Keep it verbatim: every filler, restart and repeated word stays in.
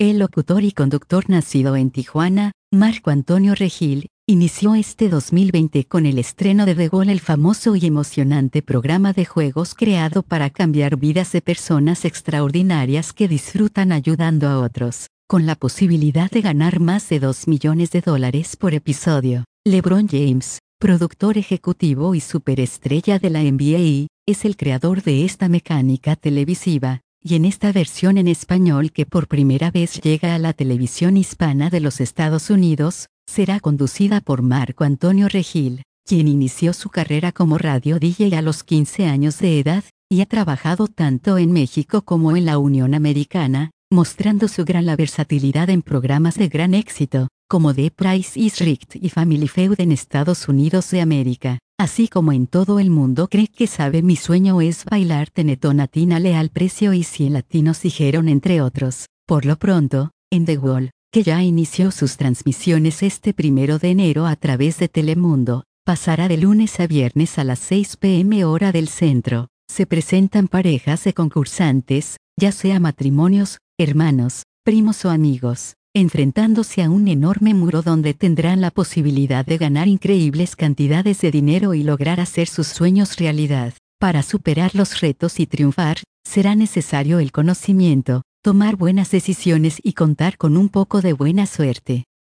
El locutor y conductor nacido en Tijuana, Marco Antonio Regil, inició este dos mil veinte con el estreno de The Wall, el famoso y emocionante programa de juegos creado para cambiar vidas de personas extraordinarias que disfrutan ayudando a otros, con la posibilidad de ganar más de dos millones de dólares por episodio. LeBron James, productor ejecutivo y superestrella de la N B A, es el creador de esta mecánica televisiva, y en esta versión en español que por primera vez llega a la televisión hispana de los Estados Unidos, será conducida por Marco Antonio Regil, quien inició su carrera como radio D J a los quince años de edad, y ha trabajado tanto en México como en la Unión Americana, mostrando su gran versatilidad en programas de gran éxito, como The Price is Right y Family Feud en Estados Unidos de América, así como en todo el mundo. Cree que sabe mi sueño es bailar Tenetón, atínale al precio y cien latinos dijeron, entre otros. Por lo pronto, en The Wall, que ya inició sus transmisiones este primero de enero a través de Telemundo, pasará de lunes a viernes a las seis p m hora del centro. Se presentan parejas de concursantes, ya sea matrimonios, hermanos, primos o amigos, enfrentándose a un enorme muro donde tendrán la posibilidad de ganar increíbles cantidades de dinero y lograr hacer sus sueños realidad. Para superar los retos y triunfar, será necesario el conocimiento, tomar buenas decisiones y contar con un poco de buena suerte.